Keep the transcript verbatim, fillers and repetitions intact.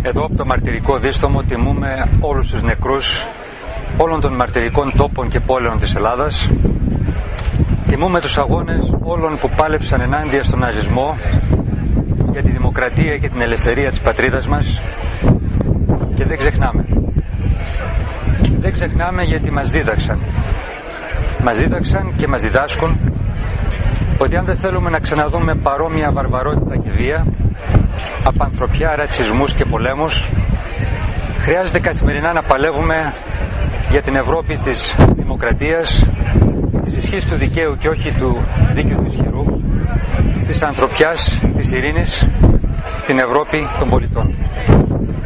Εδώ από το μαρτυρικό δίστομο τιμούμε όλους τους νεκρούς όλων των μαρτυρικών τόπων και πόλεων της Ελλάδας. Τιμούμε τους αγώνες όλων που πάλεψαν ενάντια στον ναζισμό για τη δημοκρατία και την ελευθερία της πατρίδας μας. Και δεν ξεχνάμε. Δεν ξεχνάμε γιατί μας δίδαξαν. Μας δίδαξαν και μας διδάσκουν ότι αν δεν θέλουμε να ξαναδούμε παρόμοια βαρβαρότητα και βία, απανθρωπιά, ρατσισμούς και πολέμους, χρειάζεται καθημερινά να παλεύουμε για την Ευρώπη της δημοκρατίας, της ισχύς του δικαίου και όχι του δίκαιου του ισχυρού, της ανθρωπιάς, της ειρήνης, την Ευρώπη των πολιτών.